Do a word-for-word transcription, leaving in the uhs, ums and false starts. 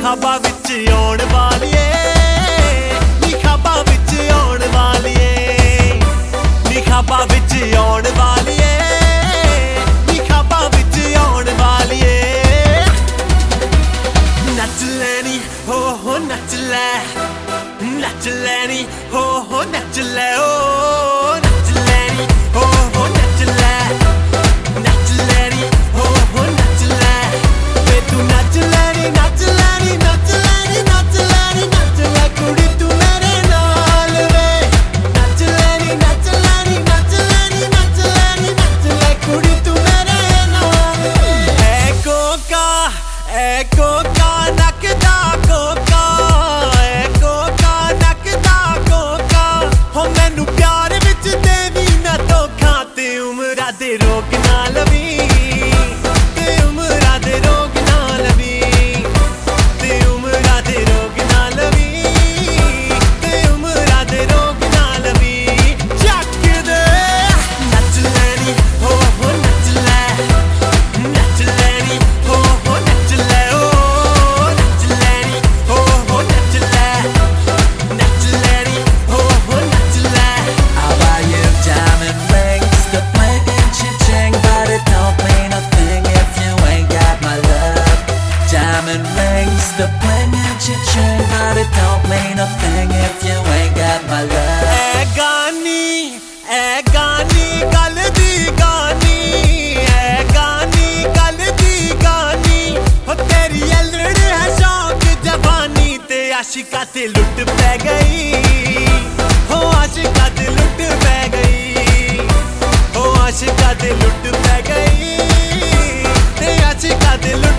खाबा विच आउण वालिए नी खाबा विच आउण वालिए नी खाबा विच आउण वालिए नी खाबा विच आउण वालिए नच लैनी हो हो नच लै नच लैनी हो हो नच लै ओ नच लैनी हो हो नच लै नच लैनी हो हो नच लै वे तू नच लैनी नच लैनी नच लैनी नच लैनी नच लै कुड़ी तू मेरे नाल वे नच लैनी नच लैनी नच लैनी नच लैनी नच लै कुड़ी तू मेरे नाल ऐ कोका ऐ कोका नकदा कोका ऐ कोका नकदा कोका हो मैनू प्यार विच देवी ना धोखा ते उमरा दे रोग ना लवी ते उमरा दे रोग ना लवी ते उमरा दे रोग ना लवी ते उमरा दे रोग ना लवी चक दे नच लैनी हो हो नच लै नच लैनी हो हो नच लै ओ नच लैनी हो हो नच लै नच लैनी हो हो नच लै I'll buy you diamond rings to bling and cha-ching, but it don't mean a thing if you ain't got my love. Diamond rings to bling and cha-ching, but it don't mean a thing if you ain't got my love. ऐ गानी ऐ गानी गल दी गानी ऐ गानी गल दी गानी हो तेरी अल्लड़ है शौक जवानी ते आशिका ते लुट पै गई हो आशिका ते लुट पै गई हो आशिका ते लुट पै गई ते आशिका ते लुट